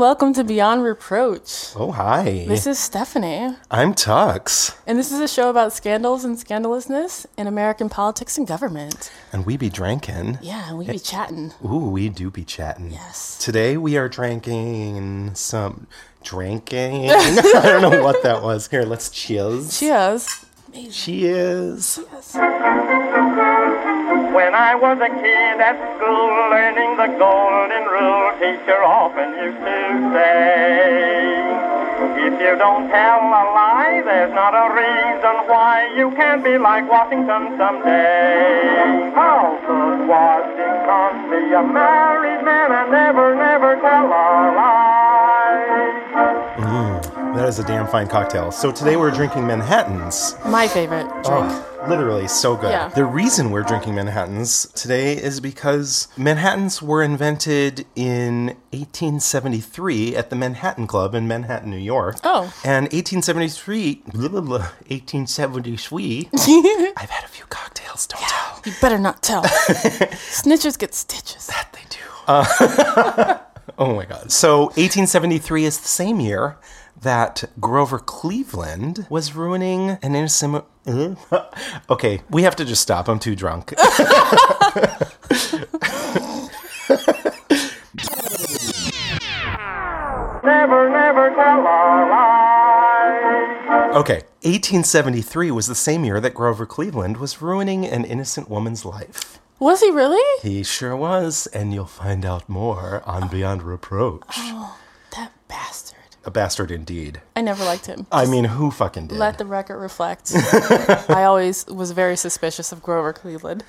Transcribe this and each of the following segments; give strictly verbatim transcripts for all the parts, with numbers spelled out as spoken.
welcome to Beyond Reproach. Oh, hi. This is Stephanie. I'm Tux. And this is a show about scandals and scandalousness in American politics and government. And we be drinking. Yeah, and we be chatting. Ooh, we do be chatting. Yes. Today we are drinking some... Drinking? I don't know what that was. Here, let's cheers. Cheers. Cheers. Yes. When I was a kid at school learning the golden rule, teacher often used to say, if you don't tell a lie, there's not a reason why you can't be like Washington someday. How could Washington be a married man and never, never tell a lie? Mm, that is a damn fine cocktail. So today we're drinking Manhattans. My favorite drink. Oh, literally so good. Yeah. The reason we're drinking Manhattans today is because Manhattans were invented in eighteen seventy-three at the Manhattan Club in Manhattan, New York. Oh. And eighteen seventy-three, blah, blah, blah, eighteen seventy-three, I've had a few cocktails, don't tell. You better not tell. Snitchers get stitches. That they do. Uh, oh my God. So eighteen seventy-three is the same year that Grover Cleveland was ruining an innocent... Okay, we have to just stop. I'm too drunk. Never, never tell a lie. Okay, eighteen seventy-three was the same year that Grover Cleveland was ruining an innocent woman's life. Was he really? He sure was, and you'll find out more on Beyond Reproach. Oh, that bastard. A bastard indeed. I never liked him. I mean, who fucking did? Let the record reflect. I always was very suspicious of Grover Cleveland.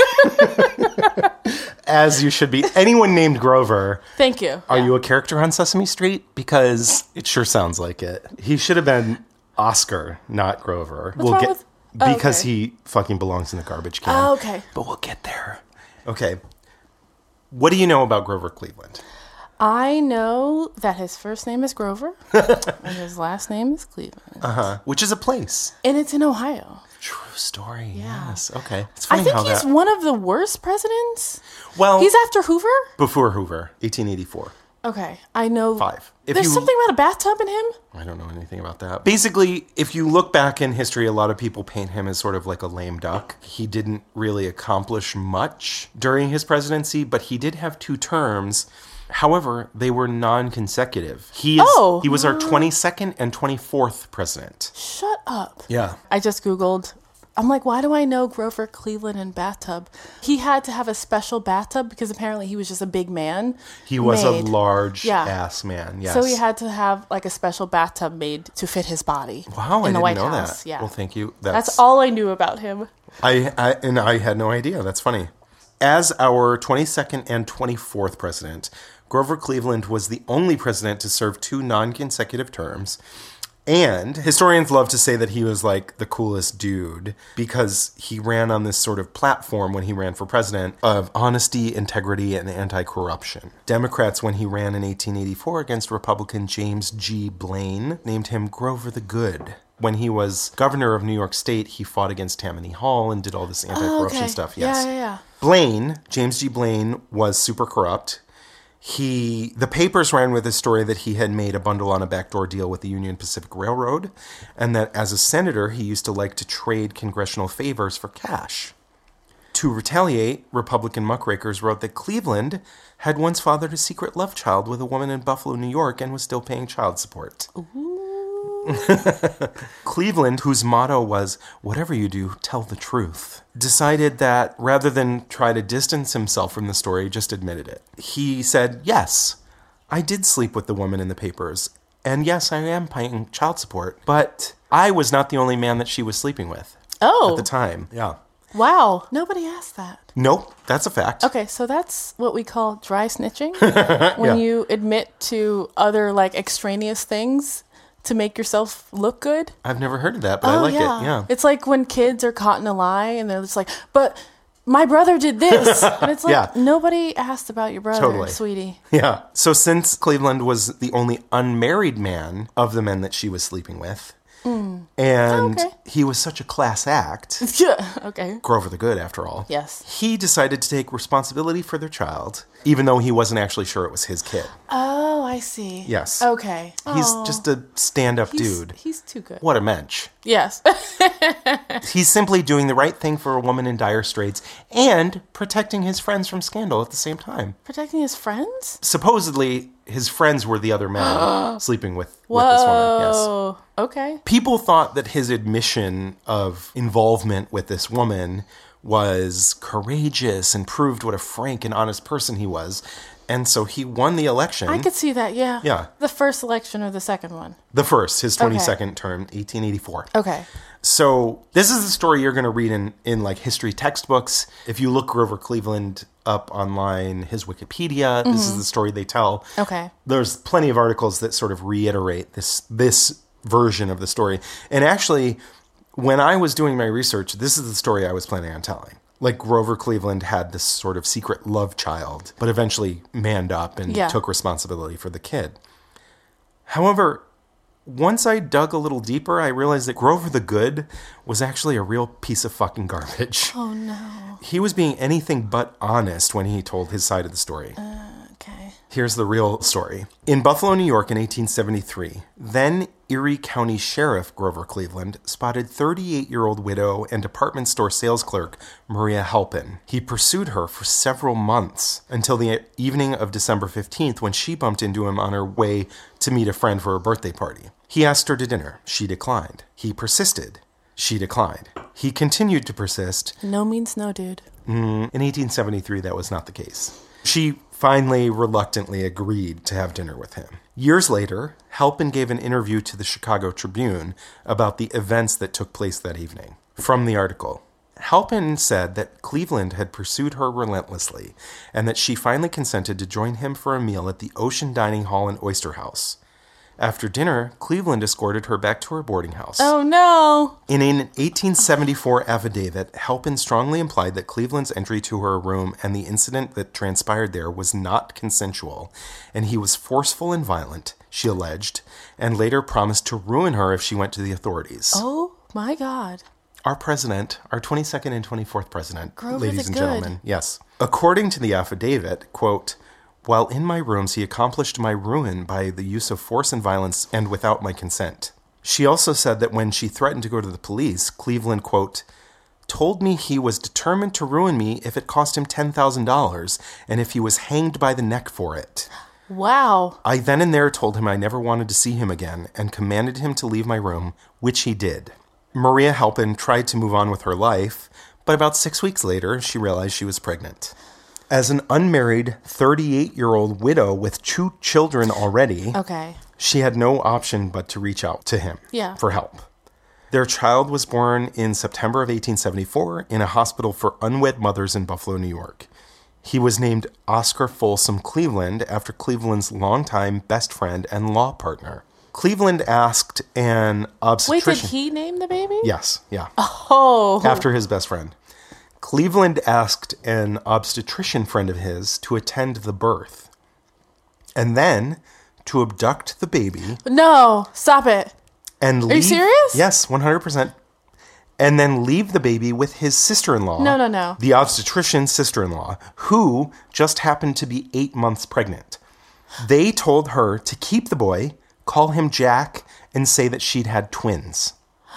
As you should be. Anyone named Grover. Thank you. Are Yeah. you a character on Sesame Street? Because it sure sounds like it. He should have been Oscar, not Grover. What's wrong with- oh, because okay. he fucking belongs in the garbage can. Oh, okay. But we'll get there. Okay. What do you know about Grover Cleveland? I know that his first name is Grover and his last name is Cleveland. Uh-huh. Which is a place. And it's in Ohio. True story. Yeah. Yes. Okay. It's I funny think how he's that... one of the worst presidents. Well, He's after Hoover? before Hoover, eighteen eighty-four. Okay. I know. Five. If There's you- something about a bathtub in him? I don't know anything about that. Basically, if you look back in history, a lot of people paint him as sort of like a lame duck. He didn't really accomplish much during his presidency, but he did have two terms. However, they were non-consecutive. He is Oh. he was our twenty-second and twenty-fourth president. Shut up. Yeah. I just Googled. I'm like, why do I know Grover Cleveland and bathtub? He had to have a special bathtub because apparently he was just a big man. He was made. a large Yeah. ass man. Yes. So he had to have like a special bathtub made to fit his body. Wow, I in the didn't White know House. that. Yeah. Well, thank you. That's all I knew about him. I, I and I had no idea. That's funny. As our twenty-second and twenty-fourth president, Grover Cleveland was the only president to serve two non-consecutive terms. And historians love to say that he was like the coolest dude because he ran on this sort of platform when he ran for president of honesty, integrity, and anti-corruption. Democrats, when he ran in eighteen eighty-four against Republican James G. Blaine, named him Grover the Good. When he was governor of New York State, he fought against Tammany Hall and did all this anti-corruption Oh, okay. stuff. Yes. Yeah, yeah, yeah. Blaine, James G. Blaine, was super corrupt. He, the papers ran with a story that he had made a bundle on a backdoor deal with the Union Pacific Railroad, and that as a senator, he used to like to trade congressional favors for cash. To retaliate, Republican muckrakers wrote that Cleveland had once fathered a secret love child with a woman in Buffalo, New York, and was still paying child support. Cleveland, whose motto was, whatever you do, tell the truth, decided that rather than try to distance himself from the story, just admitted it. He said, yes, I did sleep with the woman in the papers, and yes, I am paying child support, but I was not the only man that she was sleeping with Oh. at the time. Yeah. Wow. Nobody asked that. Nope, that's a fact. Okay, so that's what we call dry snitching. When Yeah. you admit to other like extraneous things to make yourself look good. I've never heard of that, but I like it. Yeah. It's like when kids are caught in a lie and they're just like, but my brother did this. And it's like, Yeah. nobody asked about your brother, Totally. sweetie. Yeah. So since Cleveland was the only unmarried man of the men that she was sleeping with, and Oh, okay. he was such a class act, Yeah. Okay. Grover the Good after all, Yes. he decided to take responsibility for their child even though he wasn't actually sure it was his kid. Oh, I see. Yes. Okay. He's Oh, just a stand-up he's, dude. He's too good. What a mensch. Yes. He's simply doing the right thing for a woman in dire straits and protecting his friends from scandal at the same time. Protecting his friends? Supposedly, his friends were the other men sleeping with, with Whoa. this woman. Yes. Okay. People thought that his admission of involvement with this woman was courageous and proved what a frank and honest person he was. And so he won the election. I could see that, yeah. Yeah. The first election or the second one? The first, his twenty-second term, eighteen eighty-four. Okay. So this is the story you're going to read in, in like history textbooks. If you look Grover Cleveland up online, his Wikipedia, mm-hmm. this is the story they tell. Okay. There's plenty of articles that sort of reiterate this this version of the story. And actually, when I was doing my research, this is the story I was planning on telling. Like Grover Cleveland had this sort of secret love child, but eventually manned up and yeah. took responsibility for the kid. However, once I dug a little deeper, I realized that Grover the Good was actually a real piece of fucking garbage. Oh, no. He was being anything but honest when he told his side of the story. Uh, okay. Here's the real story. In Buffalo, New York in eighteen seventy-three, then Erie County Sheriff Grover Cleveland spotted thirty-eight-year-old widow and department store sales clerk Maria Halpin. He pursued her for several months until the evening of December fifteenth when she bumped into him on her way to meet a friend for a birthday party. He asked her to dinner. She declined. He persisted. She declined. He continued to persist. No means no, dude. Mm, in eighteen seventy-three, that was not the case. She finally reluctantly agreed to have dinner with him. Years later, Halpin gave an interview to the Chicago Tribune about the events that took place that evening. From the article, Halpin said that Cleveland had pursued her relentlessly and that she finally consented to join him for a meal at the Ocean Dining Hall and Oyster House. After dinner, Cleveland escorted her back to her boarding house. Oh, no. In an eighteen seventy-four affidavit, Halpin strongly implied that Cleveland's entry to her room and the incident that transpired there was not consensual, and he was forceful and violent, she alleged, and later promised to ruin her if she went to the authorities. Oh, my God. Our president, our twenty-second and twenty-fourth president, Grover ladies the and Good. gentlemen, yes. According to the affidavit, quote, while in my rooms, he accomplished my ruin by the use of force and violence and without my consent. She also said that when she threatened to go to the police, Cleveland, quote, told me he was determined to ruin me if it cost him ten thousand dollars and if he was hanged by the neck for it. Wow. I then and there told him I never wanted to see him again and commanded him to leave my room, which he did. Maria Halpin tried to move on with her life, but about six weeks later, she realized she was pregnant. As an unmarried thirty-eight-year-old widow with two children already, Okay. she had no option but to reach out to him Yeah. for help. Their child was born in September of eighteen seventy-four in a hospital for unwed mothers in Buffalo, New York. He was named Oscar Folsom Cleveland after Cleveland's longtime best friend and law partner. Cleveland asked an obstetrician... Wait, did he name the baby? Yes, yeah. Oh. After his best friend. Cleveland asked an obstetrician friend of his to attend the birth and then to abduct the baby. No, stop it. And leave, Are you serious? Yes, one hundred percent. And then leave the baby with his sister-in-law. No, no, no. The obstetrician's sister-in-law, who just happened to be eight months pregnant. They told her to keep the boy, call him Jack, and say that she'd had twins.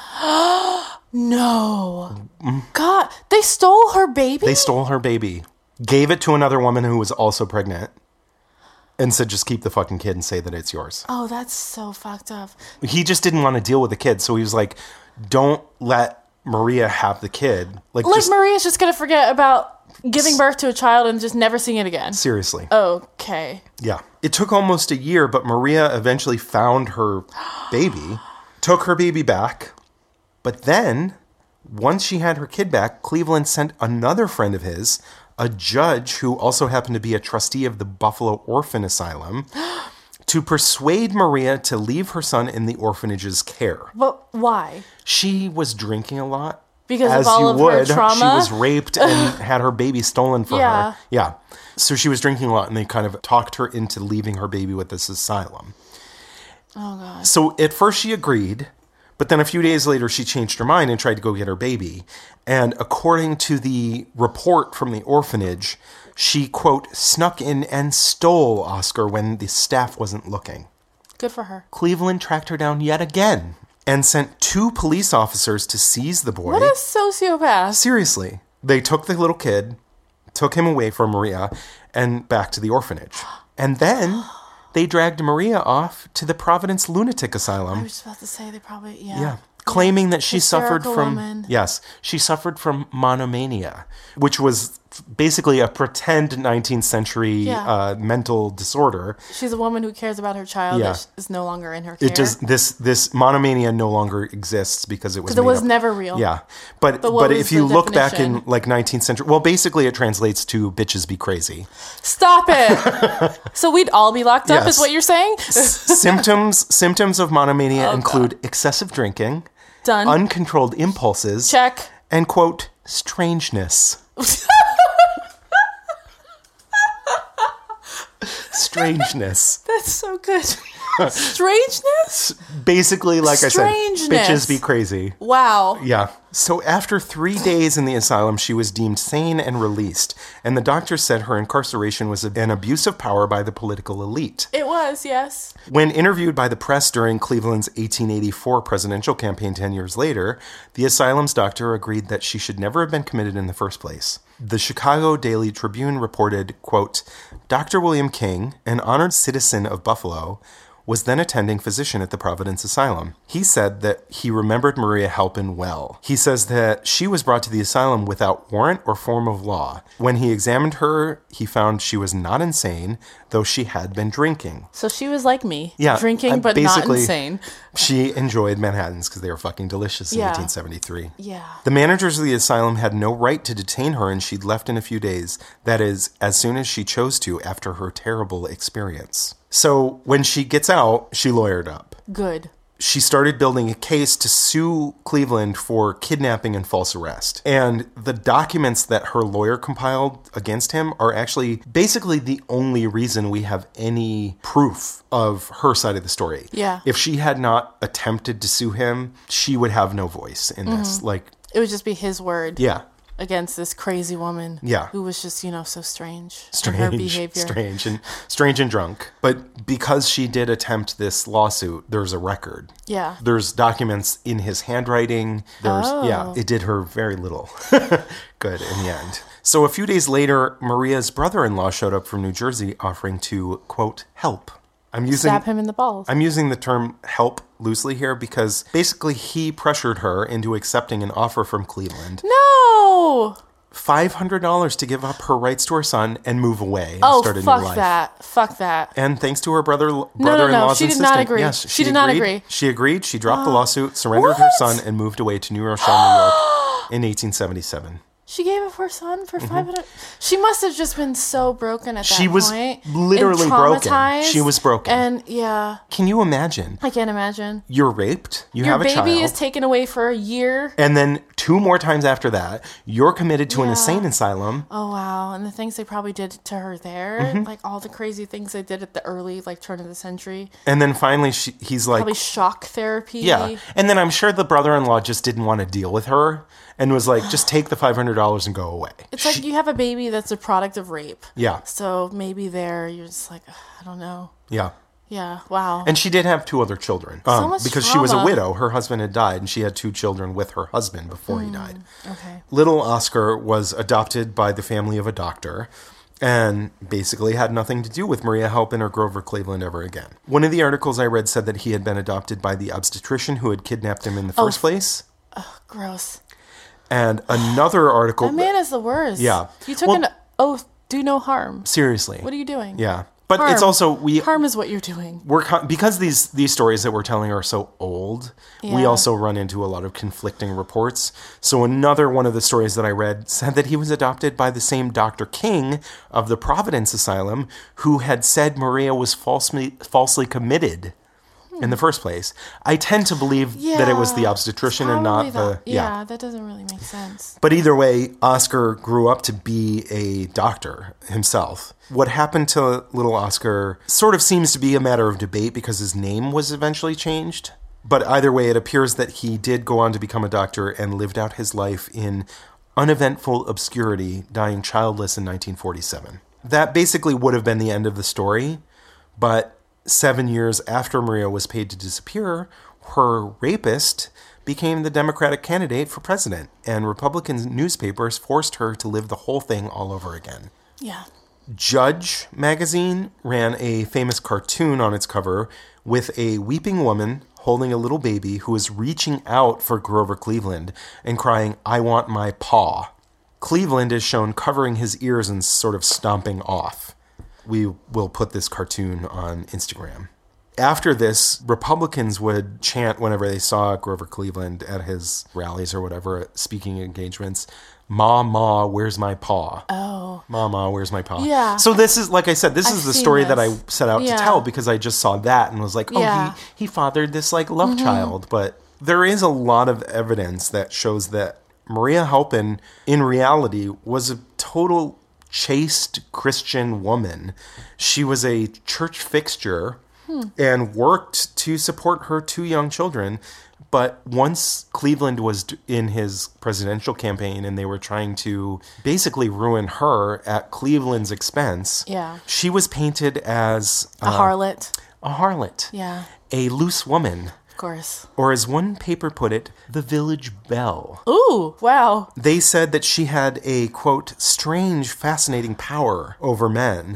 No. God, they stole her baby? They stole her baby, gave it to another woman who was also pregnant, and said, just keep the fucking kid and say that it's yours. Oh, that's so fucked up. He just didn't want to deal with the kid, so he was like, don't let Maria have the kid. Like, Like just, Maria's just going to forget about giving birth to a child and just never seeing it again. seriously. Okay. Yeah. It took almost a year, but Maria eventually found her baby, took her baby back. But then, once she had her kid back, Cleveland sent another friend of his, a judge who also happened to be a trustee of the Buffalo Orphan Asylum, to persuade Maria to leave her son in the orphanage's care. But why? She was drinking a lot. Because as of all you of would. her trauma? She was raped and had her baby stolen from Yeah. her. Yeah. So she was drinking a lot, and they kind of talked her into leaving her baby with this asylum. Oh, God. So at first she agreed, but then a few days later she changed her mind and tried to go get her baby. And according to the report from the orphanage, She, quote, snuck in and stole Oscar when the staff wasn't looking. Good for her. Cleveland tracked her down yet again and sent two police officers to seize the boy. What a sociopath. Seriously. They took the little kid, took him away from Maria, and back to the orphanage. And then they dragged Maria off to the Providence Lunatic Asylum. I was just about to say they probably, yeah. Yeah. Claiming that she suffered Hysterical from woman. yes, she suffered from monomania, which was basically a pretend nineteenth century Yeah. uh, mental disorder. She's a woman who cares about her child Yeah. that is no longer in her care. It does this this monomania no longer exists because it was Because it made was up. never real. Yeah, but But but, what if was you the look back in definition? like nineteenth century, well, basically it translates to "bitches be crazy." Stop it. So we'd all be locked up, Yes. is what you're saying? symptoms symptoms of monomania Oh, include excessive drinking, Done. uncontrolled impulses, Check. and quote strangeness. Strangeness. That's so good. Strangeness? Basically, like I said, Strangeness. bitches be crazy. Wow. Yeah. So after three days in the asylum, she was deemed sane and released. And the doctor said her incarceration was an abuse of power by the political elite. It was, yes. When interviewed by the press during Cleveland's eighteen eighty-four presidential campaign ten years later, the asylum's doctor agreed that she should never have been committed in the first place. The Chicago Daily Tribune reported, quote, Doctor William King, an honored citizen of Buffalo, was then attending physician at the Providence Asylum. He said that he remembered Maria Halpin well. He says that she was brought to the asylum without warrant or form of law. When he examined her, he found she was not insane, though she had been drinking. So she was like me. Yeah, Drinking, uh, but not basically- insane. She enjoyed Manhattans because they were fucking delicious in Yeah. eighteen seventy-three. Yeah. The managers of the asylum had no right to detain her, and she'd left in a few days. That is, as soon as she chose to after her terrible experience. So when she gets out, she lawyered up. Good. She started building a case to sue Cleveland for kidnapping and false arrest. And the documents that her lawyer compiled against him are actually basically the only reason we have any proof of her side of the story. Yeah. If she had not attempted to sue him, she would have no voice in this. Like, It would just be his word yeah. against this crazy woman. Yeah. Who was just, you know, so strange. in Strange, her behavior. strange, and strange and drunk. But because she did attempt this lawsuit, there's a record. Yeah. There's documents in his handwriting. There's Oh. yeah, it did her very little good in the end. So a few days later, Maria's brother-in-law showed up from New Jersey offering to quote help. I'm using Stab him in the balls. I'm using the term help loosely here because basically he pressured her into accepting an offer from Cleveland. No! five hundred dollars to give up her rights to her son and move away and Oh, start a new fuck life. that. Fuck that. And thanks to her brother, no, brother-in-law's she did insistence, not agree. yes, She did not agreed. agree. She agreed. She dropped the lawsuit, surrendered her What? son, and moved away to New Rochelle, New York in eighteen seventy-seven. She gave up her son for five hundred. She must have just been so broken at that Mm-hmm. She was point. literally and broken. traumatized. She was broken. And yeah, Can you imagine? I can't imagine. You're raped. You Your have a baby child. is taken away for a year. and then two more times after that, you're committed to an Yeah. insane asylum. Oh wow! And the things they probably did to her there, Mm-hmm. like all the crazy things they did at the early like turn of the century, And then finally, she, he's like, probably shock therapy. yeah. And then I'm sure the brother-in-law just didn't want to deal with her and was like, just take the five hundred dollars and go away. It's like you have a baby that's a product of rape. Yeah. So maybe there you're just like, "Ugh, I don't know. Yeah. Yeah. Wow. And she did have two other children. Um, much because she was a trauma. widow. Her husband had died, and she had two children with her husband before he died. okay. Little Oscar was adopted by the family of a doctor and basically had nothing to do with Maria Halpin or Grover Cleveland ever again. One of the articles I read said that he had been adopted by the obstetrician who had kidnapped him in the first place. Gross. And another article... That man is the worst. Yeah. You took Well- an oath, do no harm. Seriously. What are you doing? Yeah. But Harm. it's also... we. Harm is what you're doing. We're con- because these these stories that we're telling are so old, we Yeah. also run into a lot of conflicting reports. So another one of the stories that I read said that he was adopted by the same Doctor King of the Providence Asylum, who had said Maria was falsely falsely committed in the first place. I tend to believe that it was the Yeah, obstetrician it's and not probably the that. Yeah, that doesn't really make sense. But either way, Oscar grew up to be a doctor himself. What happened to little Oscar sort of seems to be a matter of debate because his name was eventually changed. But either way, it appears that he did go on to become a doctor and lived out his life in uneventful obscurity, dying childless in nineteen forty-seven. That basically would have been the end of the story, but seven years after Maria was paid to disappear, her rapist became the Democratic candidate for president, and Republican newspapers forced her to live the whole thing all over again. Yeah. Judge magazine ran a famous cartoon on its cover with a weeping woman holding a little baby who is reaching out for Grover Cleveland and crying, "I want my paw." Cleveland is shown covering his ears and sort of stomping off. We will put this cartoon on Instagram. After this, Republicans would chant whenever they saw Grover Cleveland at his rallies or whatever, speaking engagements, "Ma, Ma, where's my paw?" Oh. "Ma, Ma, where's my paw?" Yeah. So this is, like I said, this I've is the seen story this. that I set out Yeah. to tell because I just saw that and was like, oh, Yeah. he, he fathered this, like, love Mm-hmm. child. But there is a lot of evidence that shows that Maria Halpin, in reality, was a total chaste Christian woman. She was a church fixture hmm. and worked to support her two young children. But once Cleveland was in his presidential campaign and they were trying to basically ruin her at Cleveland's expense, Yeah. she was painted as A harlot. a harlot, Yeah. a loose woman, Of course. or as one paper put it, the village belle. Ooh, wow. They said that she had a, quote, strange, fascinating power over men.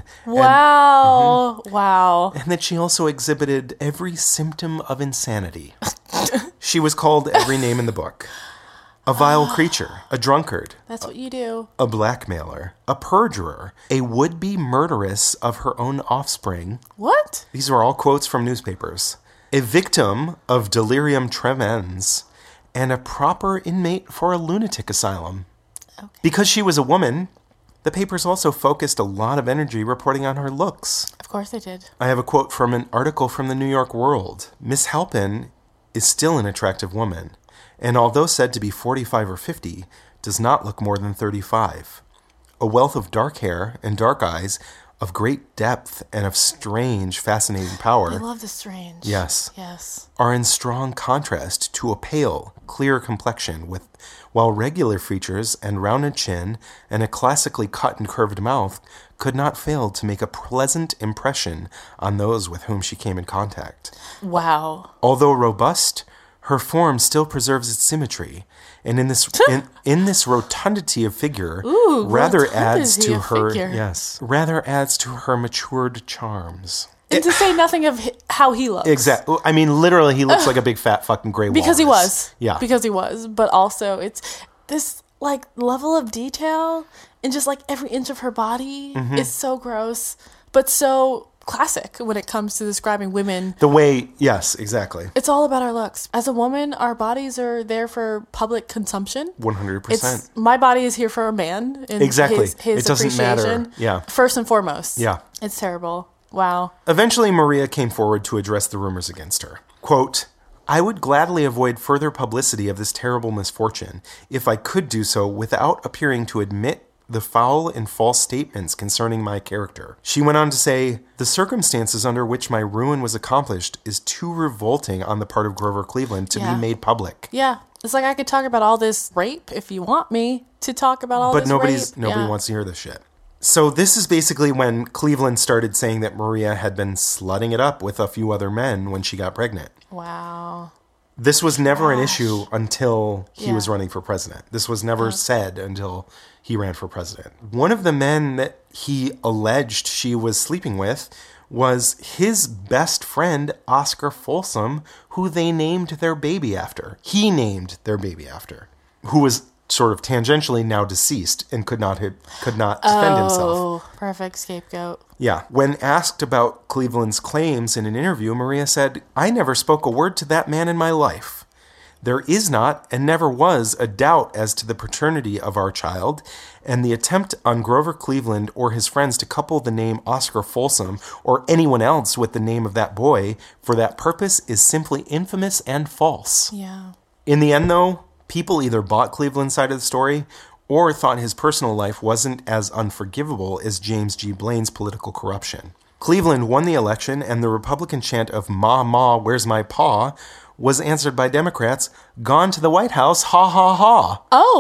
Wow. Mm-hmm. Wow. And, and that she also exhibited every symptom of insanity. She was called every name in the book. A vile creature, a drunkard, That's what you do. a blackmailer, a perjurer, a would-be murderess of her own offspring. What? These are all quotes from newspapers. A victim of delirium tremens, and a proper inmate for a lunatic asylum. Okay. Because she was a woman, the papers also focused a lot of energy reporting on her looks. Of course they did. I have a quote from an article from the New York World. Miss Halpin is still an attractive woman, and although said to be forty-five or fifty, does not look more than thirty-five. A wealth of dark hair and dark eyes, of great depth and of strange, fascinating power. I love the strange. Yes. Yes. Are in strong contrast to a pale, clear complexion, with while regular features and rounded chin and a classically cut and curved mouth could not fail to make a pleasant impression on those with whom she came in contact. Wow. Although robust, her form still preserves its symmetry, and in this in, in this rotundity of figure, Ooh, rather adds rotundity to of her figure. yes, rather adds to her matured charms. And to say nothing of hi- how he looks. Exactly. I mean, literally, he looks like a big fat fucking gray walrus. Because he was. Yeah. Because he was. But also, it's this, like, level of detail in just, like, every inch of her body Mm-hmm. is so gross, but so classic when it comes to describing women. The way, yes, exactly. It's all about our looks. As a woman, our bodies are there for public consumption. one hundred percent. It's, my body is here for a man. And Exactly. His, his It doesn't matter. appreciation. Yeah. First and foremost. Yeah. It's terrible. Wow. Eventually, Maria came forward to address the rumors against her. Quote, "I would gladly avoid further publicity of this terrible misfortune if I could do so without appearing to admit the foul and false statements concerning my character." She went on to say, "The circumstances under which my ruin was accomplished is too revolting on the part of Grover Cleveland to Yeah. be made public." Yeah. It's like I could talk about all this rape if you want me to talk about all But this nobody's rape. nobody Yeah. wants to hear this shit. So this is basically when Cleveland started saying that Maria had been slutting it up with a few other men when she got pregnant. Wow. This was never an Gosh. issue until he Yeah. was running for president. This was never said until he ran for president. One of the men that he alleged she was sleeping with was his best friend, Oscar Folsom, who they named their baby after. He named their baby after, who was sort of tangentially now deceased and could not could not defend himself. Oh, perfect scapegoat. Yeah. When asked about Cleveland's claims in an interview, Maria said, "I never spoke a word to that man in my life. There is not and never was a doubt as to the paternity of our child, and the attempt on Grover Cleveland or his friends to couple the name Oscar Folsom or anyone else with the name of that boy for that purpose is simply infamous and false." Yeah. In the end, though, people either bought Cleveland's side of the story or thought his personal life wasn't as unforgivable as James G. Blaine's political corruption. Cleveland won the election, and the Republican chant of "Ma, Ma, where's my paw?" was answered by Democrats, "Gone to the White House, ha, ha, ha." Oh.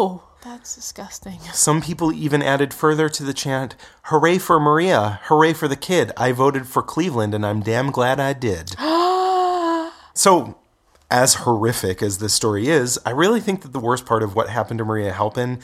That's disgusting. Some people even added further to the chant, "Hooray for Maria, hooray for the kid. I voted for Cleveland and I'm damn glad I did." So, as horrific as this story is, I really think that the worst part of what happened to Maria Halpin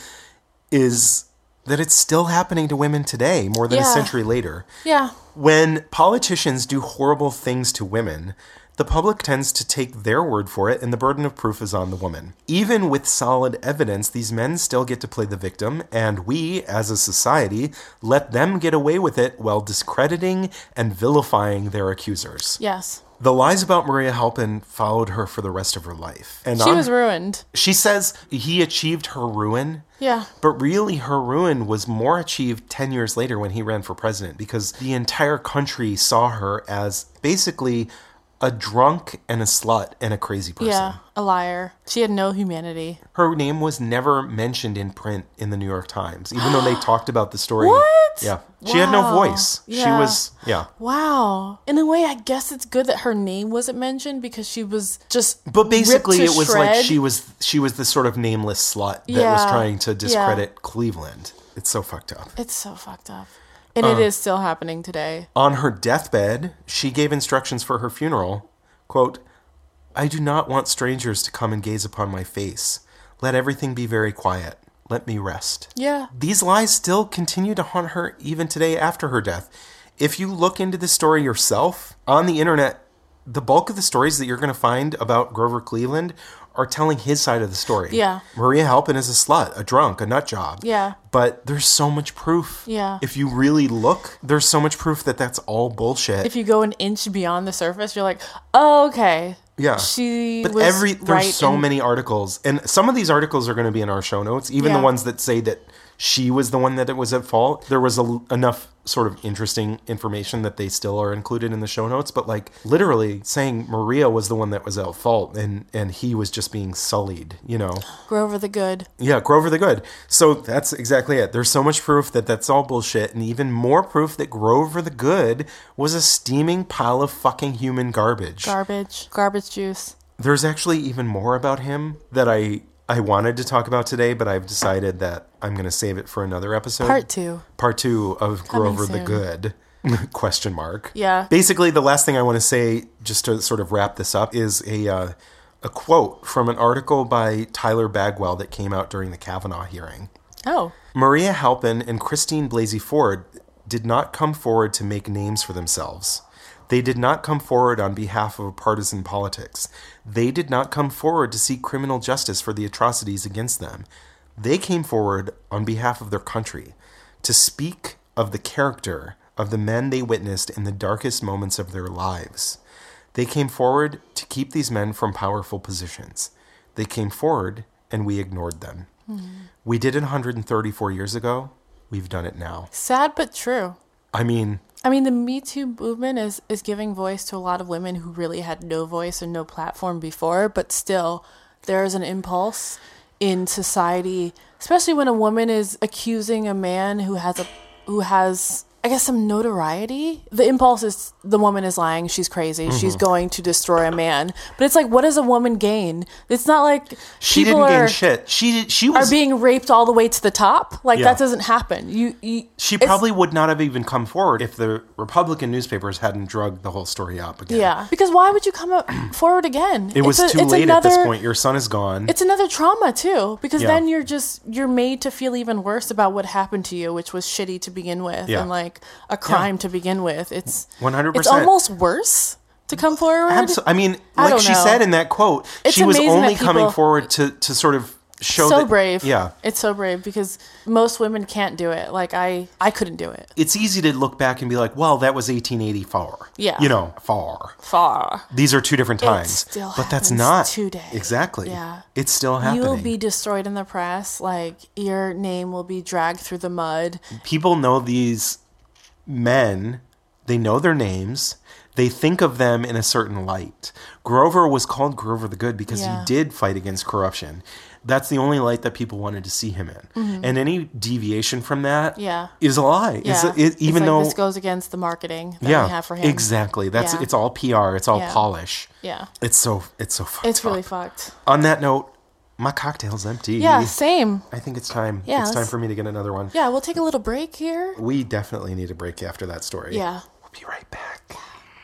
is that it's still happening to women today, more than Yeah. a century later. Yeah. When politicians do horrible things to women, the public tends to take their word for it, and the burden of proof is on the woman. Even with solid evidence, these men still get to play the victim, and we, as a society, let them get away with it while discrediting and vilifying their accusers. Yes. The lies about Maria Halpin followed her for the rest of her life. And She on- was ruined. She says he achieved her ruin. Yeah. But really, her ruin was more achieved ten years later when he ran for president, because the entire country saw her as basically a drunk and a slut and a crazy person. Yeah. A liar. She had no humanity. Her name was never mentioned in print in the New York Times, even though they talked about the story. What? Yeah. She had no Wow. voice. She Yeah. was, yeah. Wow. In a way, I guess it's good that her name wasn't mentioned because she was just. But basically, ripped it to was like shred. she was she was the sort of nameless slut that Yeah. was trying to Yeah. discredit Cleveland. It's so fucked up. It's so fucked up. And Uh. it is still happening today. On her deathbed, she gave instructions for her funeral. Quote, "I do not want strangers to come and gaze upon my face. Let everything be very quiet. Let me rest." Yeah. These lies still continue to haunt her even today after her death. If you look into the story yourself on the internet, the bulk of the stories that you're going to find about Grover Cleveland are telling his side of the story. Yeah. Maria Halpin is a slut, a drunk, a nut job. Yeah. But there's so much proof. Yeah. If you really look, there's so much proof that that's all bullshit. If you go an inch beyond the surface, you're like, oh, okay. Yeah. She But was every there's right so in- many articles, and some of these articles are going to be in our show notes, even Yeah. the ones that say that she was the one that it was at fault. There was a, enough sort of interesting information that they still are included in the show notes, but like literally saying Maria was the one that was at fault and and he was just being sullied, you know. Grover the Good. Yeah, Grover the Good. So that's exactly it. There's so much proof that that's all bullshit, and even more proof that Grover the Good was a steaming pile of fucking human garbage. Garbage. Garbage juice. There's actually even more about him that I I wanted to talk about today, but I've decided that I'm going to save it for another episode. Part two. Part two of Coming Grover the soon. Good. Question mark. Yeah. Basically, the last thing I want to say, just to sort of wrap this up, is a uh, a quote from an article by Tyler Bagwell that came out during the Kavanaugh hearing. Oh. Maria Halpin and Christine Blasey Ford did not come forward to make names for themselves. They did not come forward on behalf of partisan politics. They did not come forward to seek criminal justice for the atrocities against them. They came forward on behalf of their country to speak of the character of the men they witnessed in the darkest moments of their lives. They came forward to keep these men from powerful positions. They came forward and we ignored them. Mm. We did it one hundred thirty-four years ago. We've done it now. Sad but true. I mean... I mean, the Me Too movement is, is giving voice to a lot of women who really had no voice and no platform before, but still, there is an impulse in society, especially when a woman is accusing a man who has a who has, I guess, some notoriety. The impulse is the woman is lying, she's crazy, mm-hmm. she's going to destroy a man. But it's like, what does a woman gain? It's not like she people didn't are, gain shit. She she was are being raped all the way to the top. Like Yeah. that doesn't happen. You, you She it's- probably would not have even come forward if the Republican newspapers hadn't drugged the whole story up again. Yeah, because why would you come up forward again? It was It's a- too it's late another, at this point. Your son is gone. It's another trauma too, because Yeah. then you're just you're made to feel even worse about what happened to you, which was shitty to begin with, Yeah. and like a crime to begin with. It's one hundred It's percent. almost worse to come forward. Abso- I mean, I like don't she know. said in that quote, It's she was amazing only that coming people- forward to, to sort of show so that, brave. Yeah. It's so brave because most women can't do it. Like I, I couldn't do it. It's easy to look back and be like, well, that was eighteen eighty-four. Yeah. You know, far. Far. These are two different It times. still but that's happens not. today. Exactly. Yeah. It's still happening. You will be destroyed in the press. Like your name will be dragged through the mud. People know these men. They know their names. They think of them in a certain light. Grover was called Grover the Good because Yeah. he did fight against corruption. That's the only light that people wanted to see him in. Mm-hmm. And any deviation from that Yeah. is a lie. Yeah. Is it, it, even it's like though this goes against the marketing that yeah, we have for him. exactly. That's Yeah. it's all P R. It's all Yeah. polish. Yeah. It's so it's so fucked It's really up. fucked. On that note, My cocktail's empty. Yeah, same. I think it's time. Yeah, it's time let's- for me to get another one. Yeah, we'll take a little break here. We definitely need a break after that story. Yeah. We'll be right back.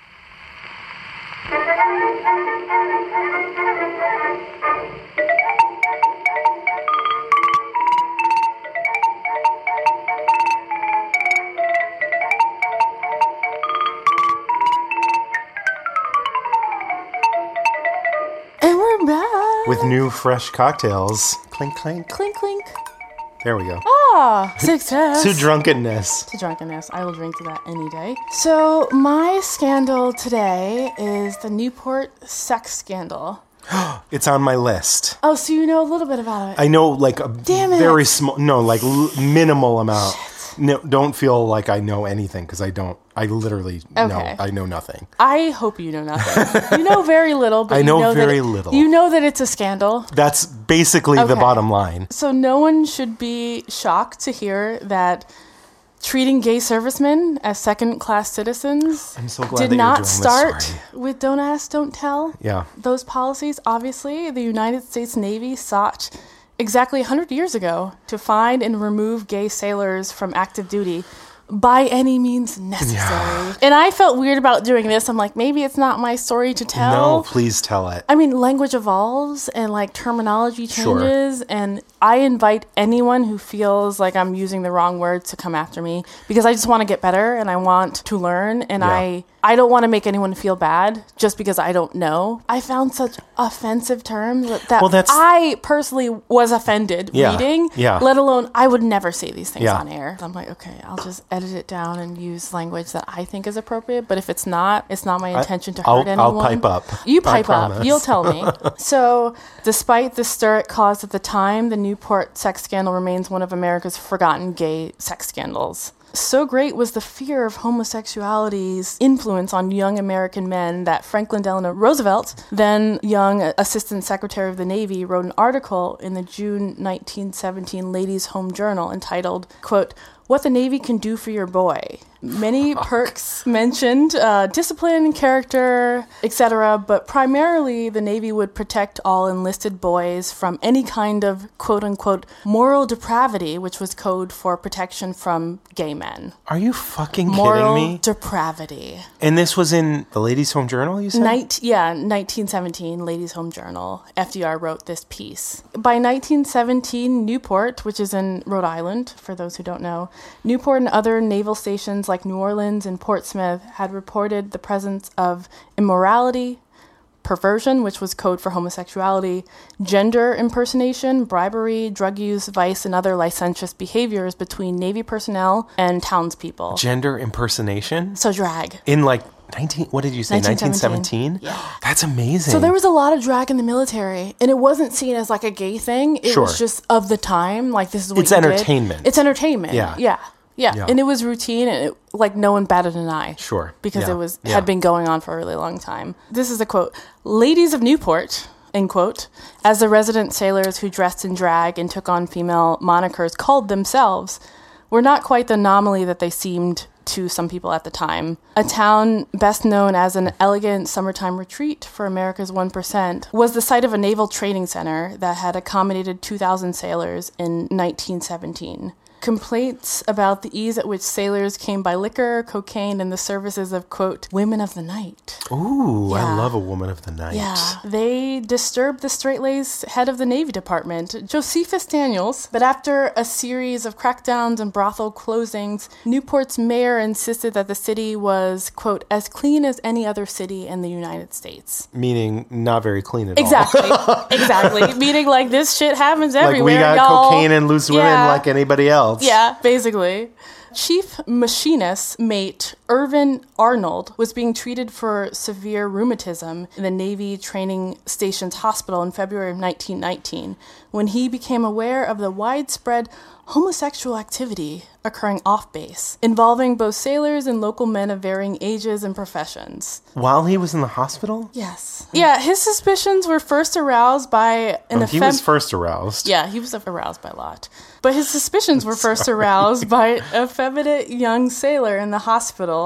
And we're back. With new, fresh cocktails. Clink, clink. Clink, clink. There we go. Ah, success. To drunkenness. To drunkenness. I will drink to that any day. So, my scandal today is the Newport sex scandal. It's on my list. Oh, so you know a little bit about it. I know, like, a Damn it. very small, no, like, l- minimal amount. No, don't feel like I know anything, because I don't. I literally know. Okay. I know nothing. I hope you know nothing. You know very little, but I you know know very that it- little. You know that it's a scandal. That's basically the Okay. bottom line. So no one should be shocked to hear that treating gay servicemen as second-class citizens I'm so glad did that you're not doing this start story. with Don't Ask, Don't Tell. Yeah. Those policies, obviously, the United States Navy sought exactly one hundred years ago to find and remove gay sailors from active duty by any means necessary. And I felt weird about doing this. I'm like, maybe it's not my story to tell. No, please tell it. I mean, language evolves and like terminology Sure. changes, and I invite anyone who feels like I'm using the wrong words to come after me, because I just want to get better and I want to learn, and Yeah. I I don't want to make anyone feel bad just because I don't know. I found such offensive terms that, that Well, that's- I personally was offended Yeah, reading, yeah. let alone I would never say these things Yeah. on air. I'm like, okay, I'll just edit it down and use language that I think is appropriate, but if it's not, it's not my intention to I'll- hurt anyone. I'll pipe up. You I pipe up. promise. You'll tell me. So, despite the stir it caused at the time, the Newport sex scandal remains one of America's forgotten gay sex scandals. So great was the fear of homosexuality's influence on young American men that Franklin Delano Roosevelt, then young Assistant Secretary of the Navy, wrote an article in the June nineteen seventeen Ladies' Home Journal entitled, quote, "What the Navy Can Do for Your Boy." Many perks mentioned, uh, discipline, character, et cetera, but primarily the Navy would protect all enlisted boys from any kind of quote-unquote moral depravity, which was code for protection from gay men. Are you fucking Moral kidding me? depravity. And this was in the Ladies' Home Journal, you said? Night, yeah, nineteen seventeen, Ladies' Home Journal. F D R wrote this piece. By nineteen seventeen, Newport, which is in Rhode Island, for those who don't know, Newport and other naval stations like New Orleans and Portsmouth had reported the presence of immorality, perversion, which was code for homosexuality, gender impersonation, bribery, drug use, vice, and other licentious behaviors between Navy personnel and townspeople. Gender impersonation? So drag. In like nineteen, what did you say, nineteen nineteen seventeen? Yeah. That's amazing. So there was a lot of drag in the military, and it wasn't seen as like a gay thing. It Sure. was just of the time. Like, this is what It's you did. entertainment. It's entertainment. Yeah. Yeah. Yeah. Yeah. And it was routine, and it, like no one batted an eye. Sure. Because Yeah. it was Yeah. had been going on for a really long time. This is a quote. "Ladies of Newport," end quote, as the resident sailors who dressed in drag and took on female monikers called themselves, were not quite the anomaly that they seemed to some people at the time. A town best known as an elegant summertime retreat for America's one percent was the site of a naval training center that had accommodated two thousand sailors in nineteen seventeen. Complaints about the ease at which sailors came by liquor, cocaine, and the services of, quote, women of the night. Ooh, I Yeah. love a woman of the night. Yeah, they disturbed the straight-laced head of the Navy Department, Josephus Daniels. But after a series of crackdowns and brothel closings, Newport's mayor insisted that the city was, quote, as clean as any other city in the United States. Meaning not very clean at Exactly, all. exactly. Meaning like this shit happens Like everywhere, we got y'all. cocaine and loose women Yeah. like anybody else. Yeah, basically. Chief machinist mate Irvin Arnold was being treated for severe rheumatism in the Navy Training Stations Hospital in February of nineteen nineteen when he became aware of the widespread homosexual activity occurring off base, involving both sailors and local men of varying ages and professions. While he was in the hospital? Yes. Yeah, his suspicions were first aroused by an Well, he effem- was first aroused. Yeah, he was aroused by a lot. But his suspicions were first aroused by a effeminate young sailor in the hospital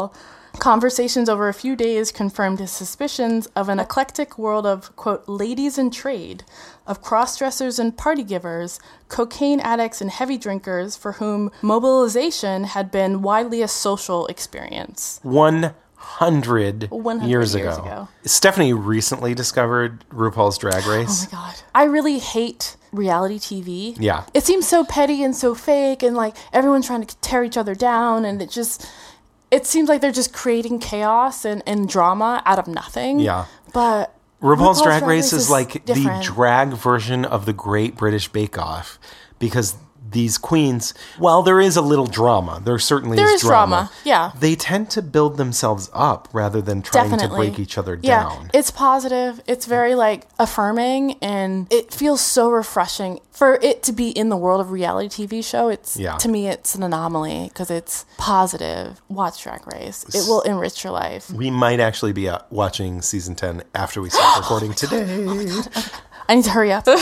Conversations over a few days confirmed his suspicions of an eclectic world of, quote, ladies in trade, of cross-dressers and party givers, cocaine addicts and heavy drinkers for whom mobilization had been widely a social experience. One hundred years, years ago. ago. Stephanie recently discovered RuPaul's Drag Race. Oh my God. I really hate reality T V. Yeah. It seems so petty and so fake and like everyone's trying to tear each other down and it just, it seems like they're just creating chaos and, and drama out of nothing. Yeah. But RuPaul's, RuPaul's Drag Race is, is like different. the drag version of the Great British Bake Off because these queens, while there is a little drama, there certainly there is, is drama, drama. Yeah. They tend to build themselves up rather than trying Definitely. to break each other yeah. down. It's positive. It's very like affirming and it feels so refreshing for it to be in the world of reality T V show. It's yeah. to me, it's an anomaly because it's positive. Watch Drag Race. It will enrich your life. We might actually be uh, watching season ten after we start recording today. Oh I need to hurry up.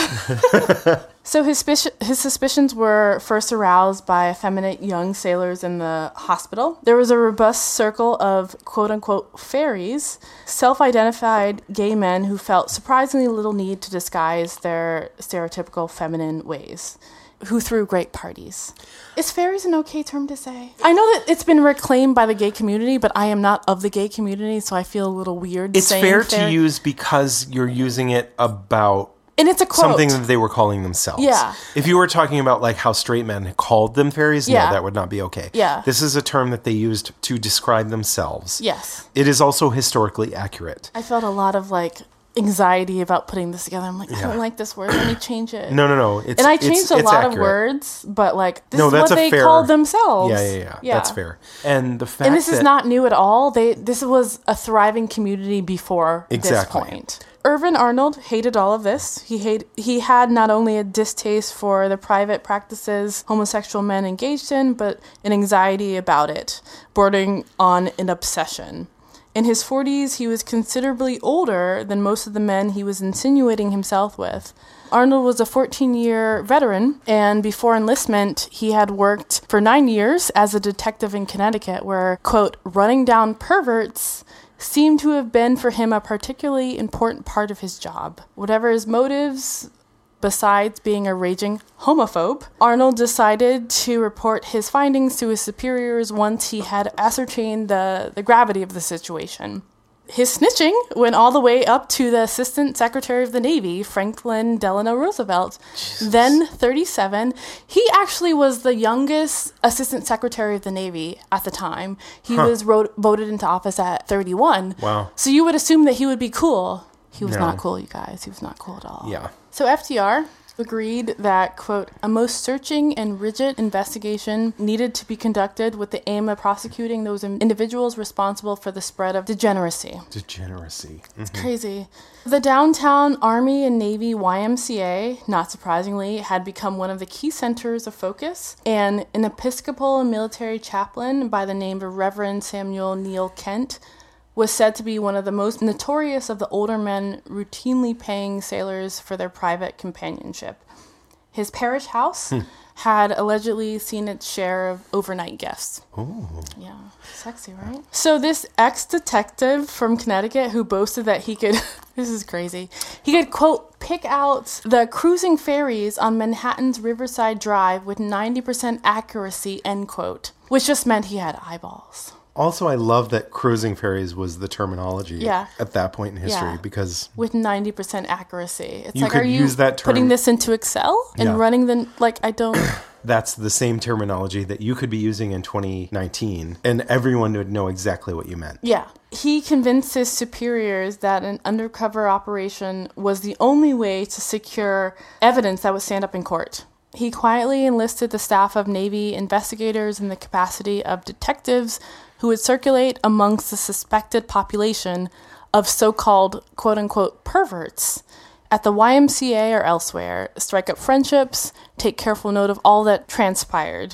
So his, suspici- his suspicions were first aroused by effeminate young sailors in the hospital. There was a robust circle of quote-unquote fairies, self-identified gay men who felt surprisingly little need to disguise their stereotypical feminine ways, who threw great parties. Is fairies an okay term to say? I know that it's been reclaimed by the gay community, but I am not of the gay community, so I feel a little weird It's saying fair fair- to use because you're using it about... And it's a quote. Something that they were calling themselves. Yeah. If you were talking about like how straight men called them fairies, Yeah. no, that would not be okay. Yeah. This is a term that they used to describe themselves. Yes. It is also historically accurate. I felt a lot of like anxiety about putting this together. I'm like, I Yeah. don't like this word. Let me change it. No, no, no. It's, and I it's, changed a it's lot accurate. of words, but like this No, is that's what a they fair- called themselves. Yeah, yeah, yeah, That's fair. And the fact And this that is not new at all. They this was a thriving community before Exactly. this point. Irvin Arnold hated all of this. He hate, he had not only a distaste for the private practices homosexual men engaged in, but an anxiety about it, bordering on an obsession. In his forties, he was considerably older than most of the men he was insinuating himself with. Arnold was a fourteen-year veteran, and before enlistment, he had worked for nine years as a detective in Connecticut, where, quote, running down perverts seemed to have been for him a particularly important part of his job. Whatever his motives, besides being a raging homophobe, Arnold decided to report his findings to his superiors once he had ascertained the, the gravity of the situation. His snitching went all the way up to the Assistant Secretary of the Navy, Franklin Delano Roosevelt, Jesus. Then thirty-seven. He actually was the youngest Assistant Secretary of the Navy at the time. He huh. was wrote, voted into office at thirty-one. Wow. So you would assume that he would be cool. He was No. not cool, you guys. He was not cool at all. Yeah. So F D R agreed that, quote, a most searching and rigid investigation needed to be conducted with the aim of prosecuting those individuals responsible for the spread of degeneracy. Degeneracy. Mm-hmm. It's crazy. The downtown Army and Navy Y M C A, not surprisingly, had become one of the key centers of focus, and an Episcopal and military chaplain by the name of Reverend Samuel Neil Kent was said to be one of the most notorious of the older men routinely paying sailors for their private companionship. His parish house hmm. had allegedly seen its share of overnight guests. Ooh. Yeah, sexy, right? So this ex-detective from Connecticut who boasted that he could, this is crazy, he could, quote, pick out the cruising ferries on Manhattan's Riverside Drive with ninety percent accuracy, end quote, which just meant he had eyeballs. Also, I love that cruising ferries was the terminology yeah. at that point in history yeah. because... With ninety percent accuracy. It's you like, could are you use that term, putting this into Excel and yeah. running the... Like, I don't... That's the same terminology that you could be using in twenty nineteen, and everyone would know exactly what you meant. Yeah. He convinced his superiors that an undercover operation was the only way to secure evidence that would stand up in court. He quietly enlisted the staff of Navy investigators in the capacity of detectives who would circulate amongst the suspected population of so-called quote-unquote perverts at the Y M C A or elsewhere, strike up friendships, take careful note of all that transpired.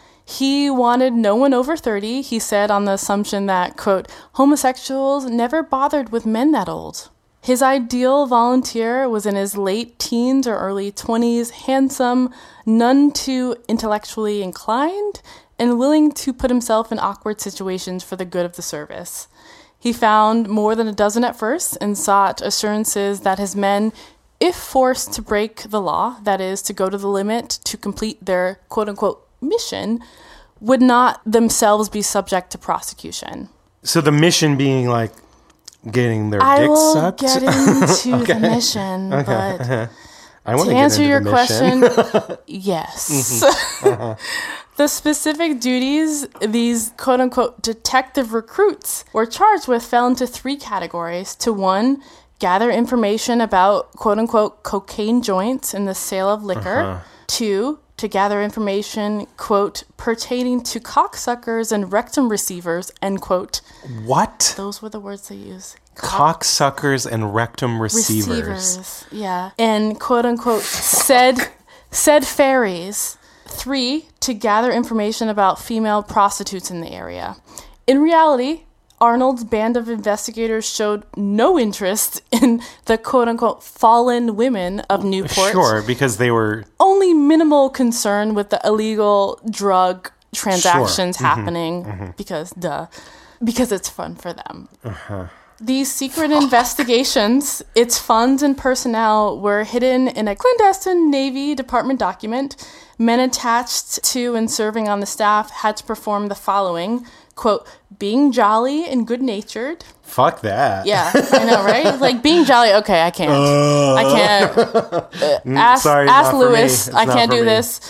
He wanted no one over thirty, he said, on the assumption that, quote, homosexuals never bothered with men that old. His ideal volunteer was in his late teens or early twenties, handsome, none too intellectually inclined, and willing to put himself in awkward situations for the good of the service. He found more than a dozen at first and sought assurances that his men, if forced to break the law, that is, to go to the limit to complete their quote-unquote mission, would not themselves be subject to prosecution. So the mission being like getting their I dicks will sucked? get into Okay. the mission, Okay. but I want to get answer into your the mission. question, yes. Uh-huh. The specific duties these quote-unquote detective recruits were charged with fell into three categories. To one, gather information about quote-unquote cocaine joints and the sale of liquor. Uh-huh. Two, to gather information, quote, pertaining to cocksuckers and rectum receivers, end quote. What? Those were the words they use. Cocksuckers and rectum receivers. Receivers, yeah. And quote-unquote said, said fairies. Three, to gather information about female prostitutes in the area. In reality, Arnold's band of investigators showed no interest in the quote-unquote fallen women of Newport. Sure, because they were... Only minimal concern with the illegal drug transactions Sure. Mm-hmm. happening mm-hmm. because, duh, because it's fun for them. Uh-huh. These secret investigations, its funds and personnel were hidden in a clandestine Navy Department document. Men attached to and serving on the staff had to perform the following, quote, being jolly and good-natured. Fuck that. Yeah, I know, right? Like, being jolly, okay, I can't. Uh, I can't. Uh, ask Sorry, ask not for me. Lewis, It's I not can't for do me.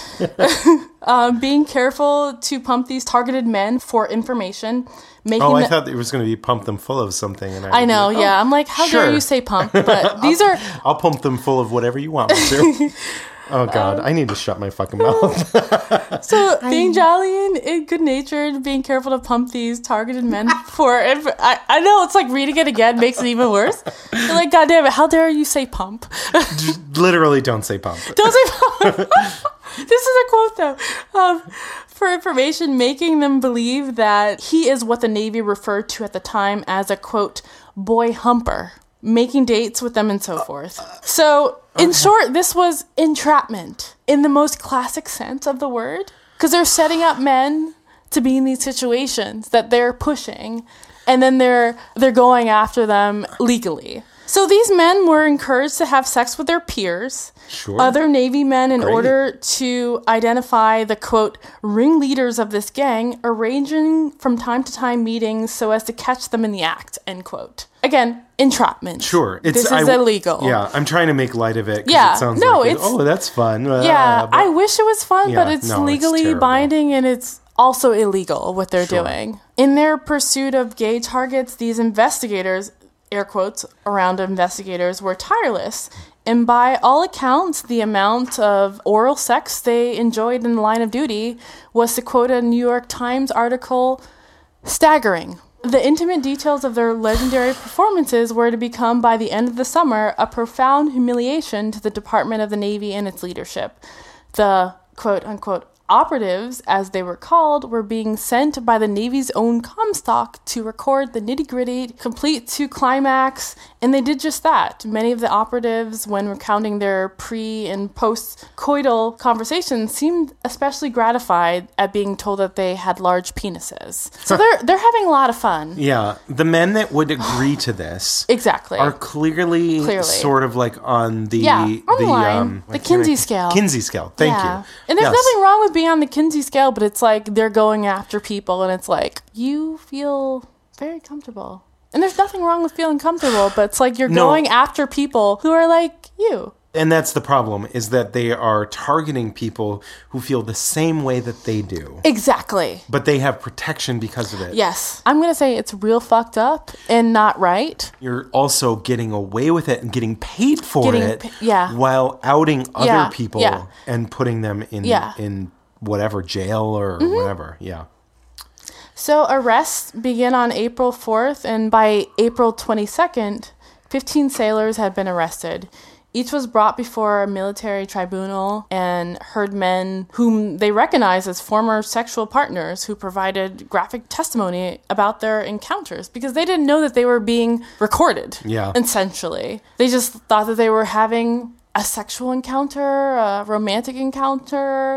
this. um, being careful to pump these targeted men for information. Making Oh, I the- thought it was going to be pump them full of something. And I, I know, like, oh, yeah. I'm like, how sure. dare you say pump? But these are... I'll pump them full of whatever you want me to. Oh, God. I need to shut my fucking mouth. So, being jolly and, and good-natured, being careful to pump these targeted men for... Inf- I, I know, it's like reading it again makes it even worse. You're like, God damn it, how dare you say pump? Literally don't say pump. Don't say pump. This is a quote, though. Um, for information, making them believe that he is what the Navy referred to at the time as a, quote, boy humper. Making dates with them and so forth. So, in okay. short, this was entrapment in the most classic sense of the word. Because they're setting up men to be in these situations that they're pushing, and then they're they're going after them legally. So these men were encouraged to have sex with their peers, sure. other Navy men, in Great. order to identify the, quote, ringleaders of this gang, arranging from time to time meetings so as to catch them in the act, end quote. Again, entrapment. Sure. It's, this is I, illegal. Yeah, I'm trying to make light of it. Yeah, it sounds no, like, it's... oh, that's fun. Yeah, uh, but, I wish it was fun, yeah, but it's no, legally it's binding and it's also illegal what they're Sure. doing. In their pursuit of gay targets, these investigators, air quotes around investigators, were tireless. And by all accounts, the amount of oral sex they enjoyed in the line of duty was, to quote a New York Times article, staggering. The intimate details of their legendary performances were to become, by the end of the summer, a profound humiliation to the Department of the Navy and its leadership. The quote-unquote operatives, as they were called, were being sent by the Navy's own Comstock to record the nitty-gritty, complete to climax, and they did just that. Many of the operatives, when recounting their pre- and post-coital conversations, seemed especially gratified at being told that they had large penises. So they're they're having a lot of fun. Yeah, the men that would agree to this Exactly. are clearly, Clearly. sort of like on the Yeah, on the line. um, The what can Kinsey I- scale. Kinsey scale. Thank Yeah. you. And there's Yes. nothing wrong with being on the Kinsey scale, but it's like they're going after people and it's like you feel very comfortable. And there's nothing wrong with feeling comfortable, but it's like you're No. going after people who are like you. And that's the problem, is that they are targeting people who feel the same way that they do. Exactly. But they have protection because of it. Yes. I'm going to say it's real fucked up and not right. You're also getting away with it and getting paid for Getting it pa- yeah. while outing other Yeah, people yeah. and putting them in Yeah. in whatever jail or Mm-hmm. whatever. Yeah. So arrests began on April fourth, and by April twenty-second, fifteen sailors had been arrested. Each was brought before a military tribunal and heard men whom they recognized as former sexual partners who provided graphic testimony about their encounters because they didn't know that they were being recorded, Yeah. essentially. They just thought that they were having a sexual encounter, a romantic encounter,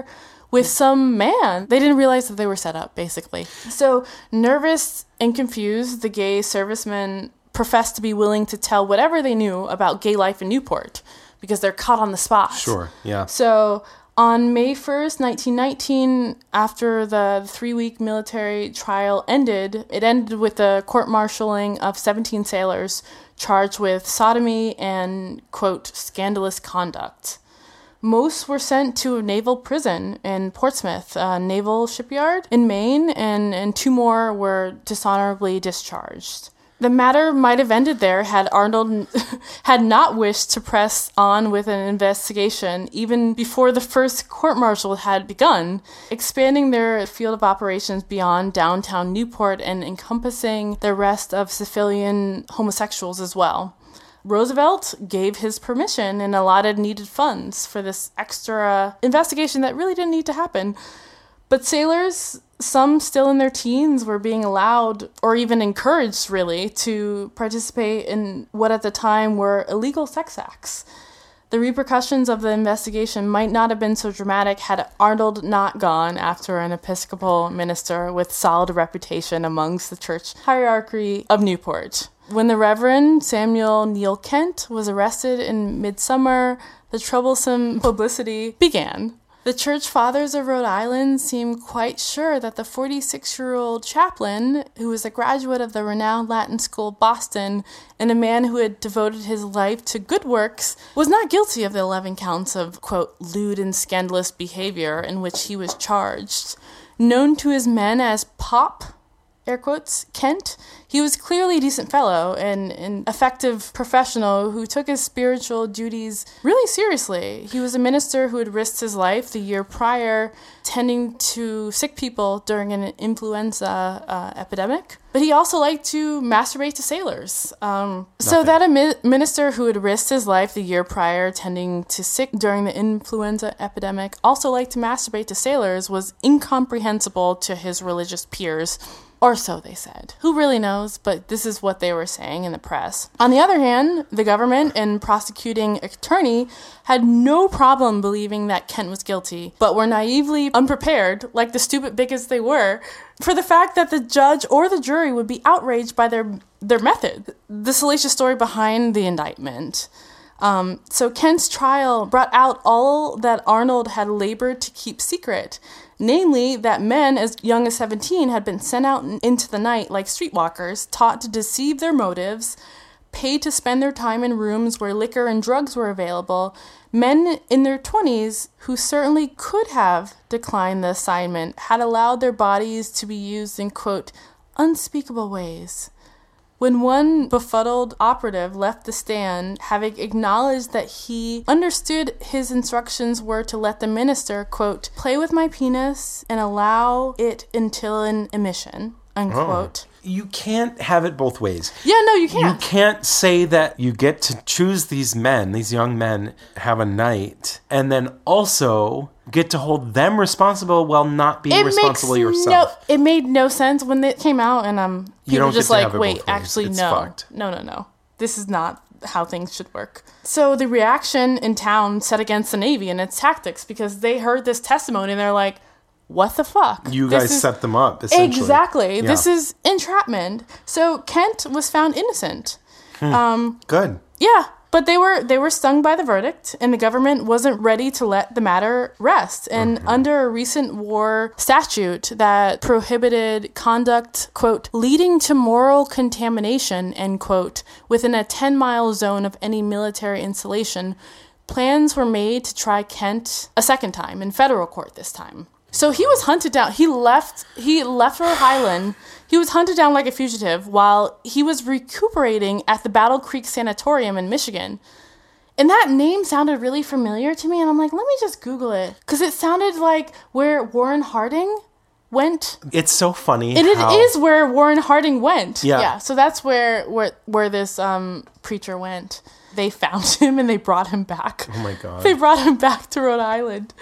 with some man. They didn't realize that they were set up, basically. So, nervous and confused, the gay servicemen professed to be willing to tell whatever they knew about gay life in Newport because they're caught on the spot. Sure, yeah. So, on May first, nineteen nineteen, after the three-week military trial ended, it ended with the court-martialing of seventeen sailors charged with sodomy and, quote, scandalous conduct. Most were sent to a naval prison in Portsmouth, a naval shipyard in Maine, and, and two more were dishonorably discharged. The matter might have ended there had Arnold had not wished to press on with an investigation even before the first court-martial had begun, expanding their field of operations beyond downtown Newport and encompassing the rest of civilian homosexuals as well. Roosevelt gave his permission and allotted needed funds for this extra investigation that really didn't need to happen. But sailors, some still in their teens, were being allowed, or even encouraged, really, to participate in what at the time were illegal sex acts. The repercussions of the investigation might not have been so dramatic had Arnold not gone after an Episcopal minister with solid reputation amongst the church hierarchy of Newport. When the Reverend Samuel Neil Kent was arrested in midsummer, the troublesome publicity began. The church fathers of Rhode Island seemed quite sure that the forty-six-year-old chaplain, who was a graduate of the renowned Latin School Boston and a man who had devoted his life to good works, was not guilty of the eleven counts of, quote, lewd and scandalous behavior in which he was charged. Known to his men as Pop, air quotes, Kent, he was clearly a decent fellow and an effective professional who took his spiritual duties really seriously. He was a minister who had risked his life the year prior tending to sick people during an influenza uh, epidemic. But he also liked to masturbate to sailors. Um, so that a mi- minister who had risked his life the year prior tending to sick during the influenza epidemic also liked to masturbate to sailors was incomprehensible to his religious peers. Or so they said. Who really knows? But this is what they were saying in the press. On the other hand, the government and prosecuting attorney had no problem believing that Kent was guilty, but were naively unprepared, like the stupid bigots they were, for the fact that the judge or the jury would be outraged by their their method. The salacious story behind the indictment. Um, so Kent's trial brought out all that Arnold had labored to keep secret, namely that men as young as seventeen had been sent out into the night like streetwalkers, taught to deceive their motives, paid to spend their time in rooms where liquor and drugs were available, men in their twenties who certainly could have declined the assignment had allowed their bodies to be used in, quote, unspeakable ways. When one befuddled operative left the stand, having acknowledged that he understood his instructions were to let the minister, quote, play with my penis and allow it until an emission, unquote. Oh. You can't have it both ways. Yeah, no, you can't. You can't say that you get to choose these men, these young men, have a night, and then also get to hold them responsible while not being it responsible makes yourself. No, it made no sense when it came out, and um, people you don't just get to like, have it wait, both ways. actually, It's no, fucked. no, no, no. This is not how things should work. So the reaction in town set against the Navy and its tactics because they heard this testimony and they're like, what the fuck? You This guys is- set them up, essentially. Exactly. Yeah. This is entrapment. So Kent was found innocent. Um, Good. yeah, but they were they were stung by the verdict, and the government wasn't ready to let the matter rest. And Mm-hmm. under a recent war statute that prohibited conduct, quote, leading to moral contamination, end quote, within a ten-mile zone of any military installation, plans were made to try Kent a second time, in federal court this time. So he was hunted down. He left He left Rhode Island. He was hunted down like a fugitive while he was recuperating at the Battle Creek Sanatorium in Michigan. And that name sounded really familiar to me, and I'm like, let me just Google it. Because it sounded like where Warren Harding went. It's so funny. And it how- is where Warren Harding went. Yeah. Yeah. So that's where where where this um, preacher went. They found him and they brought him back. Oh my God. They brought him back to Rhode Island.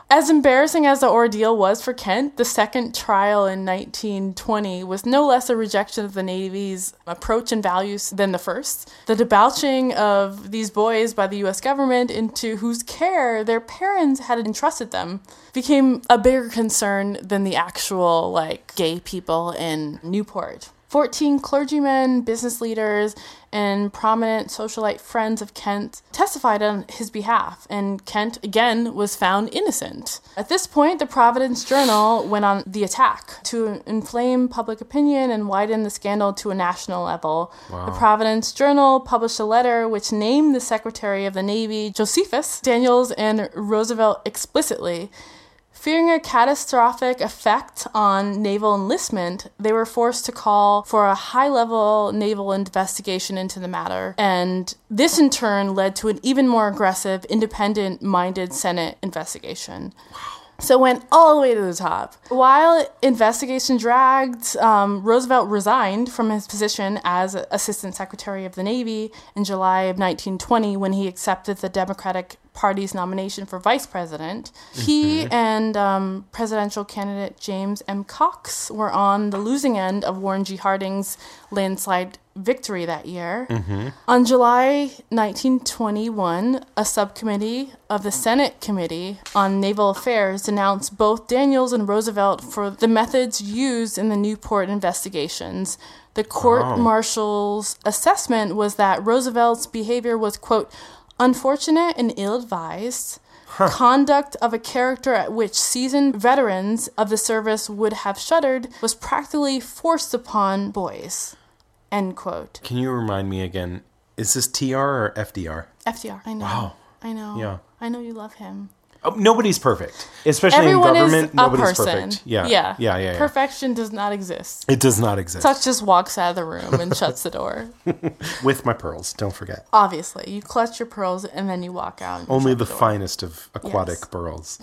As embarrassing as the ordeal was for Kent, the second trial in nineteen twenty was no less a rejection of the Navy's approach and values than the first. The debauching of these boys by the U S government into whose care their parents had entrusted them became a bigger concern than the actual, like, gay people in Newport. Fourteen clergymen, business leaders, and prominent socialite friends of Kent testified on his behalf, and Kent, again, was found innocent. At this point, the Providence Journal went on the attack to inflame public opinion and widen the scandal to a national level. Wow. The Providence Journal published a letter which named the Secretary of the Navy, Josephus Daniels, and Roosevelt explicitly. Fearing a catastrophic effect on naval enlistment, they were forced to call for a high-level naval investigation into the matter, and this in turn led to an even more aggressive, independent-minded Senate investigation. Wow. So it went all the way to the top. While investigation dragged, um, Roosevelt resigned from his position as Assistant Secretary of the Navy in July of nineteen twenty when he accepted the Democratic Party's nomination for vice president. Mm-hmm. He and um, presidential candidate James M. Cox were on the losing end of Warren G. Harding's landslide victory that year. Mm-hmm. On July nineteen twenty-one, a subcommittee of the Senate Committee on Naval Affairs denounced both Daniels and Roosevelt for the methods used in the Newport investigations. The court-martial's oh. assessment was that Roosevelt's behavior was, quote, unfortunate and ill-advised, huh. conduct of a character at which seasoned veterans of the service would have shuddered, was practically forced upon boys, end quote. Can you remind me again, is this T R or F D R? F D R, I know. Wow. I know. Yeah. I know you love him. Oh, nobody's perfect. Especially Everyone in government, is a nobody's person. perfect. Yeah. Yeah. Yeah, yeah, yeah. Perfection does not exist. It does not exist. Tuck just walks out of the room and shuts the door. With my pearls, don't forget. Obviously. You clutch your pearls and then you walk out. And Only the, the finest of aquatic yes. pearls.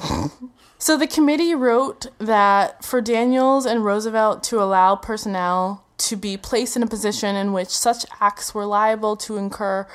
So the committee wrote that for Daniels and Roosevelt to allow personnel to be placed in a position in which such acts were liable to incur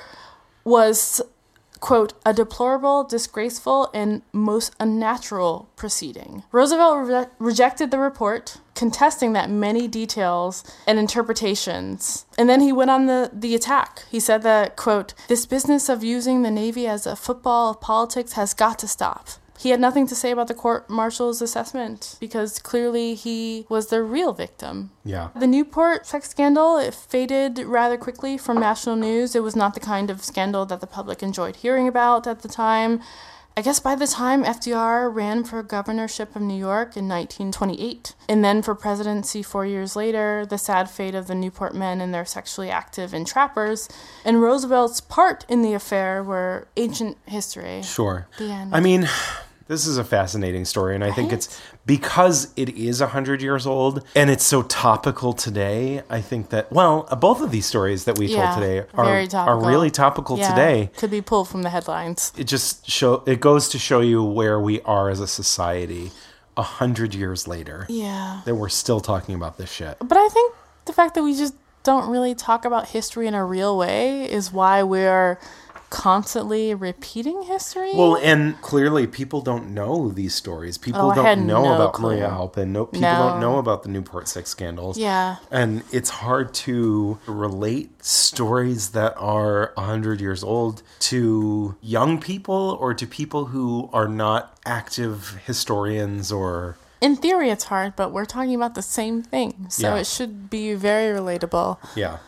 was, quote, a deplorable, disgraceful, and most unnatural proceeding. Roosevelt re- rejected the report, contesting that many details and interpretations. And then he went on the, the attack. He said that, quote, this business of using the Navy as a football of politics has got to stop. He had nothing to say about the court-martial's assessment because clearly he was the real victim. Yeah. The Newport sex scandal, it faded rather quickly from national news. It was not the kind of scandal that the public enjoyed hearing about at the time. I guess by the time F D R ran for governorship of New York in nineteen twenty-eight, and then for presidency four years later, the sad fate of the Newport men and their sexually active entrappers, and Roosevelt's part in the affair were ancient history. Sure. The end. I mean, this is a fascinating story, and I right? think it's because it is one hundred years old and it's so topical today. I think that, well, both of these stories that we yeah, told today are, are really topical yeah, today. Could be pulled from the headlines. It just show it goes to show you where we are as a society one hundred years later. Yeah. That we're still talking about this shit. But I think the fact that we just don't really talk about history in a real way is why we're constantly repeating history. Well, and clearly people don't know these stories. People oh, don't know no about clue. Maria Halpin. No, people no. don't know about the Newport sex scandals. Yeah. And it's hard to relate stories that are one hundred years old to young people or to people who are not active historians or... In theory, it's hard, but we're talking about the same thing. So yeah. it should be very relatable. Yeah.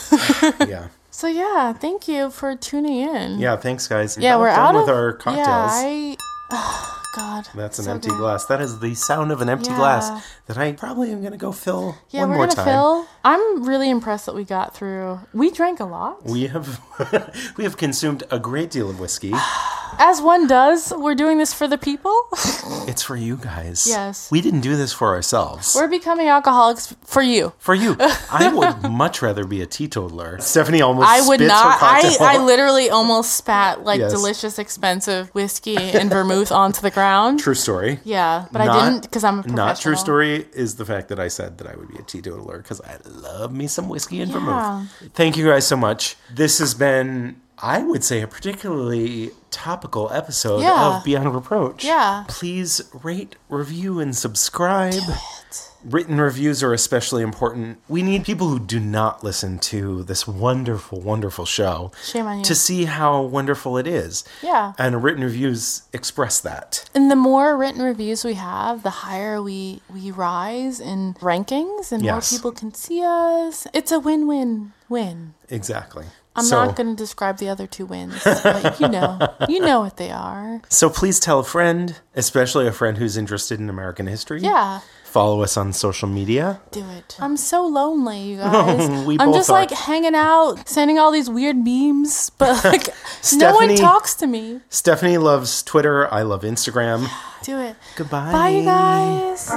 yeah. So yeah, thank you for tuning in. Yeah, thanks guys. Yeah, About we're done out with of, our cocktails. Yeah, I oh god. That's an so empty good. glass. That is the sound of an empty yeah. glass that I probably am going to go fill yeah, one we're more gonna time. Fill. I'm really impressed that we got through. We drank a lot. We have we have consumed a great deal of whiskey. As one does, we're doing this for the people. It's for you guys. Yes. We didn't do this for ourselves. We're becoming alcoholics for you. For you. I would much rather be a teetotaler. Stephanie almost I would spits not. her cocktail. I, I literally almost spat like Yes. delicious, expensive whiskey and vermouth onto the ground. True story. Yeah, but Not- I didn't because I'm a professional. Not true story is the fact that I said that I would be a teetotaler because I love me some whiskey and Yeah. vermouth. Thank you guys so much. This has been I would say a particularly topical episode Yeah. of Beyond Reproach. Yeah. Please rate, review, and subscribe. Do it. Written reviews are especially important. We need people who do not listen to this wonderful, wonderful show Shame on you. to see how wonderful it is. Yeah. And written reviews express that. And the more written reviews we have, the higher we, we rise in rankings and Yes. more people can see us. It's a win-win-win. Exactly. I'm so, not going to describe the other two wins, but you know, you know what they are. So please tell a friend, especially a friend who's interested in American history. Yeah. Follow us on social media. Do it. I'm so lonely, you guys. We I'm both just are. like hanging out, sending all these weird memes, but like no Stephanie- one talks to me. Stephanie loves Twitter. I love Instagram. Do it. Goodbye. Bye, you guys.